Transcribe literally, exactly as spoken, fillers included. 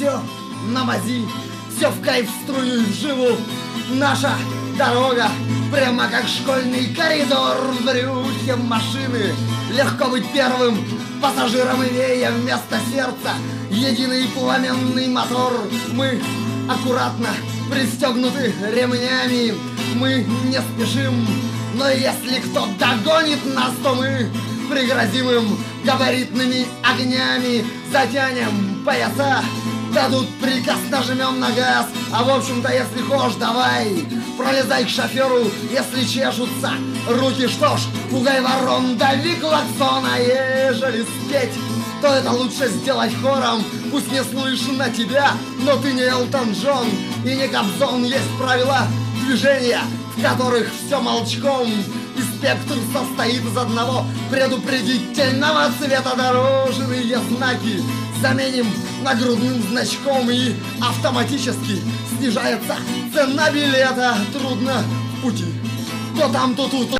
все на мази, все в кайф, в струю и в живу. Наша дорога прямо как школьный коридор. В брюхе машины легко быть первым пассажиром, имея вместо сердца единый пламенный мотор. Мы аккуратно пристегнуты ремнями, мы не спешим, но если кто догонит нас, то мы пригрозим им габаритными огнями, затянем пояса, дадут приказ, нажмем на газ. А в общем-то, если хочешь, давай пролезай к шоферу, если чешутся руки, что ж, пугай ворон, дави клаксон. А ежели спеть, то это лучше сделать хором. Пусть не слышно тебя, но ты не Элтон Джон и не Кобзон. Есть правила движения, в которых все молчком, и спектр состоит из одного предупредительного цвета. Дорожные знаки заменим нагрудным значком, и автоматически снижается цена билета. Трудно в пути, то там, то тут.